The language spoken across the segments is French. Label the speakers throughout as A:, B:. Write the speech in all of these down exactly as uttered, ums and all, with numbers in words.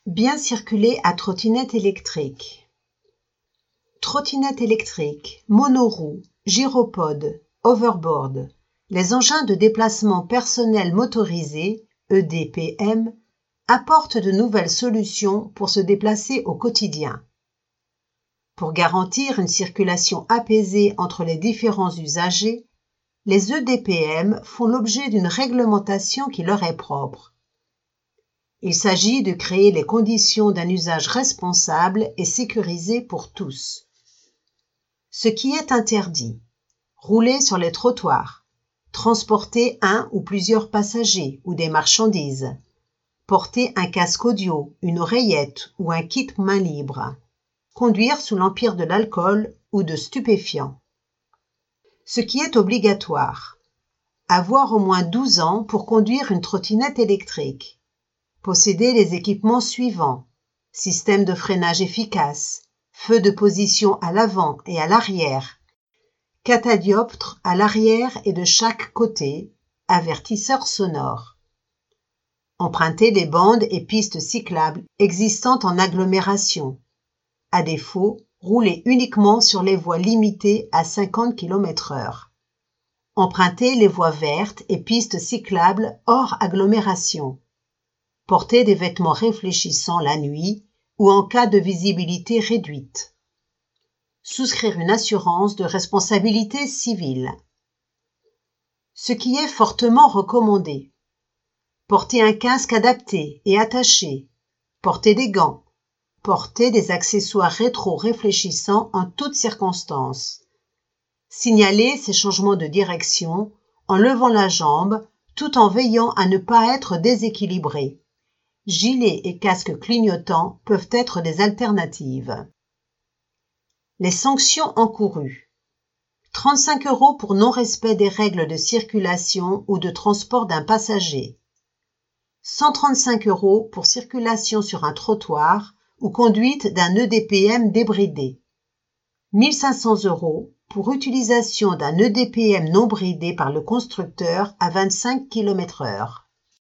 A: Bien circuler à trottinette électrique. Trottinette électrique, monoroue, gyropode, overboard, les engins de déplacement personnel motorisés, E D P M, apportent de nouvelles solutions pour se déplacer au quotidien. Pour garantir une circulation apaisée entre les différents usagers, les E D P M font l'objet d'une réglementation qui leur est propre. Il s'agit de créer les conditions d'un usage responsable et sécurisé pour tous. Ce qui est interdit: rouler sur les trottoirs, transporter un ou plusieurs passagers ou des marchandises, porter un casque audio, une oreillette ou un kit main libre, conduire sous l'empire de l'alcool ou de stupéfiants. Ce qui est obligatoire: avoir au moins douze ans pour conduire une trottinette électrique. Posséder les équipements suivants: système de freinage efficace, feu de position à l'avant et à l'arrière, catadioptre à l'arrière et de chaque côté, avertisseur sonore. Emprunter les bandes et pistes cyclables existantes en agglomération. À défaut, rouler uniquement sur les voies limitées à cinquante kilomètres heure. Emprunter les voies vertes et pistes cyclables hors agglomération. Porter des vêtements réfléchissants la nuit ou en cas de visibilité réduite. Souscrire une assurance de responsabilité civile. Ce qui est fortement recommandé: porter un casque adapté et attaché, porter des gants, porter des accessoires rétro-réfléchissants en toutes circonstances. Signaler ces changements de direction en levant la jambe tout en veillant à ne pas être déséquilibré. Gilets et casques clignotants peuvent être des alternatives. Les sanctions encourues: trente-cinq euros pour non-respect des règles de circulation ou de transport d'un passager. cent trente-cinq euros pour circulation sur un trottoir ou conduite d'un E D P M débridé. mille cinq cents euros pour utilisation d'un E D P M non bridé par le constructeur à vingt-cinq kilomètres heure.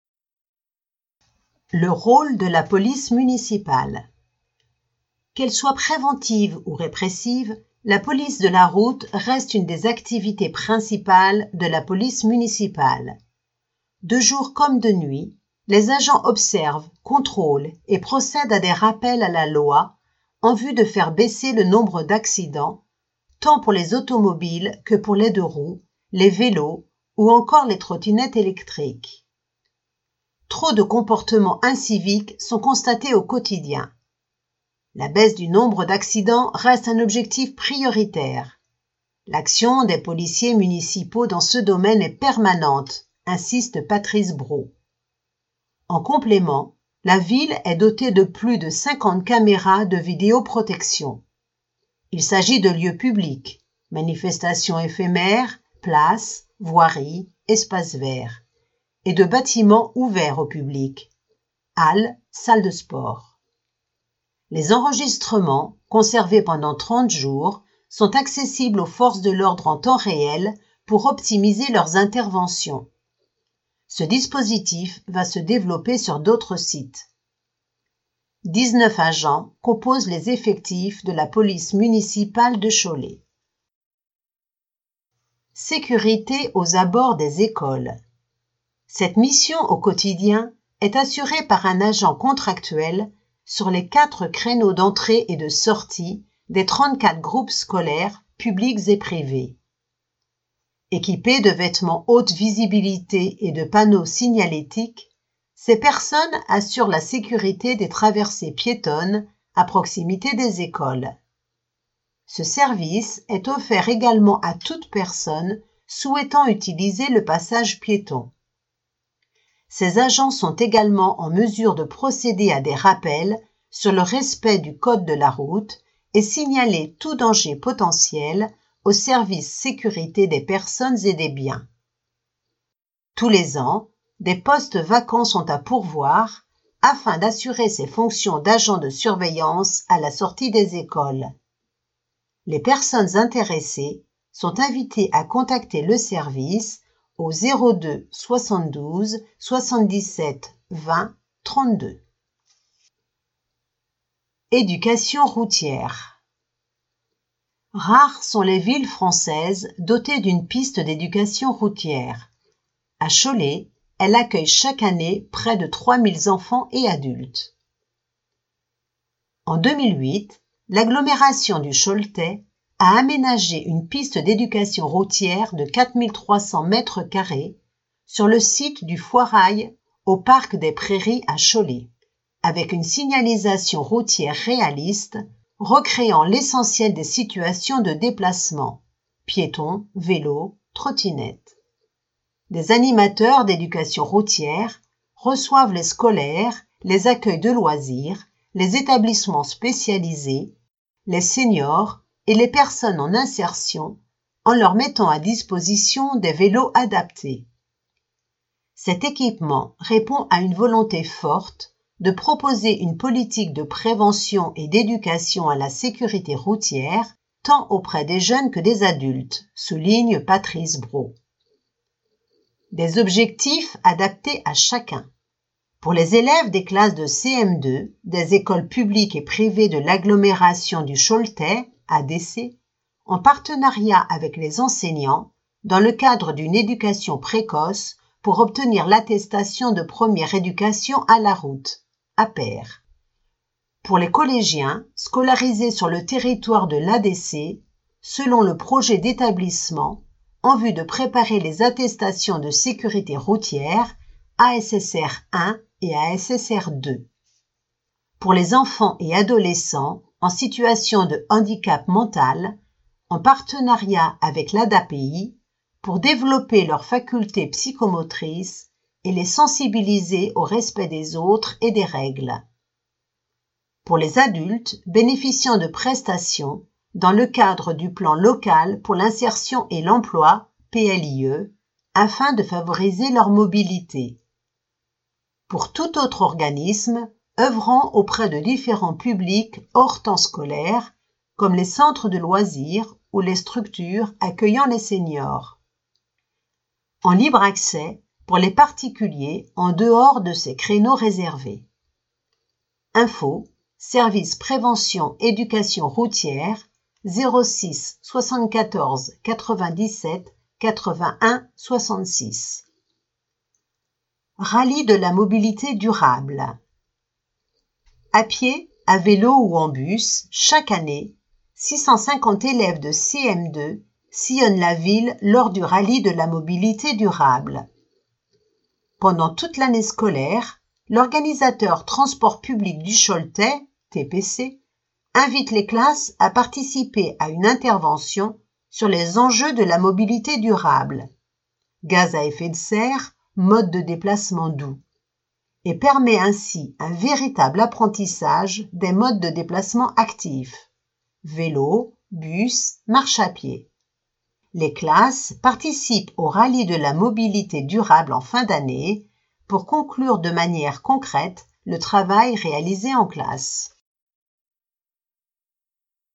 A: Le rôle de la police municipale. Qu'elle soit préventive ou répressive, la police de la route reste une des activités principales de la police municipale. De jour comme de nuit, les agents observent, contrôlent et procèdent à des rappels à la loi en vue de faire baisser le nombre d'accidents, tant pour les automobiles que pour les deux roues, les vélos ou encore les trottinettes électriques. Trop de comportements inciviques sont constatés au quotidien. La baisse du nombre d'accidents reste un objectif prioritaire. L'action des policiers municipaux dans ce domaine est permanente, insiste Patrice Brault. En complément, la ville est dotée de plus de cinquante caméras de vidéoprotection. Il s'agit de lieux publics, manifestations éphémères, places, voiries, espaces verts, et de bâtiments ouverts au public, halles, salles de sport. Les enregistrements, conservés pendant trente jours, sont accessibles aux forces de l'ordre en temps réel pour optimiser leurs interventions. Ce dispositif va se développer sur d'autres sites. dix-neuf agents composent les effectifs de la police municipale de Cholet. Sécurité aux abords des écoles. Cette mission au quotidien est assurée par un agent contractuel sur les quatre créneaux d'entrée et de sortie des trente-quatre groupes scolaires, publics et privés. Équipés de vêtements haute visibilité et de panneaux signalétiques, ces personnes assurent la sécurité des traversées piétonnes à proximité des écoles. Ce service est offert également à toute personne souhaitant utiliser le passage piéton. Ces agents sont également en mesure de procéder à des rappels sur le respect du code de la route et signaler tout danger potentiel au service sécurité des personnes et des biens. Tous les ans, des postes vacants sont à pourvoir afin d'assurer ces fonctions d'agents de surveillance à la sortie des écoles. Les personnes intéressées sont invitées à contacter le service au zéro deux soixante-douze soixante-dix-sept vingt trente-deux. Éducation routière. Rares sont les villes françaises dotées d'une piste d'éducation routière. À Cholet, elle accueille chaque année près de trois mille enfants et adultes. En deux mille huit, l'agglomération du Choletais a aménagé une piste d'éducation routière de quatre mille trois cents mètres carrés sur le site du Foirail au parc des Prairies à Cholet, avec une signalisation routière réaliste recréant l'essentiel des situations de déplacement, piétons, vélos, trottinettes. Des animateurs d'éducation routière reçoivent les scolaires, les accueils de loisirs, les établissements spécialisés, les seniors et les personnes en insertion en leur mettant à disposition des vélos adaptés. Cet équipement répond à une volonté forte de proposer une politique de prévention et d'éducation à la sécurité routière, tant auprès des jeunes que des adultes, souligne Patrice Brault. Des objectifs adaptés à chacun. Pour les élèves des classes de C M deux, des écoles publiques et privées de l'agglomération du Choletais, A D C, en partenariat avec les enseignants, dans le cadre d'une éducation précoce pour obtenir l'attestation de première éducation à la route, A P E R. Pour les collégiens scolarisés sur le territoire de l'A D C, selon le projet d'établissement, en vue de préparer les attestations de sécurité routière A S S R un et A S S R deux. Pour les enfants et adolescents en situation de handicap mental, en partenariat avec l'A D A P I, pour développer leurs facultés psychomotrices et les sensibiliser au respect des autres et des règles. Pour les adultes bénéficiant de prestations dans le cadre du plan local pour l'insertion et l'emploi, P L I E, afin de favoriser leur mobilité. Pour tout autre organisme œuvrant auprès de différents publics hors temps scolaire, comme les centres de loisirs ou les structures accueillant les seniors. En libre accès pour les particuliers en dehors de ces créneaux réservés. Info, service prévention éducation routière, zéro six soixante-quatorze quatre-vingt-dix-sept quatre-vingt-un soixante-six. Rallye de la mobilité durable. À pied, à vélo ou en bus, chaque année, six cent cinquante élèves de C M deux sillonnent la ville lors du rallye de la mobilité durable. Pendant toute l'année scolaire, l'organisateur Transport public du Choletais, T P C, invite les classes à participer à une intervention sur les enjeux de la mobilité durable, gaz à effet de serre, mode de déplacement doux, et permet ainsi un véritable apprentissage des modes de déplacement actifs, vélo, bus, marche à pied. Les classes participent au rallye de la mobilité durable en fin d'année pour conclure de manière concrète le travail réalisé en classe.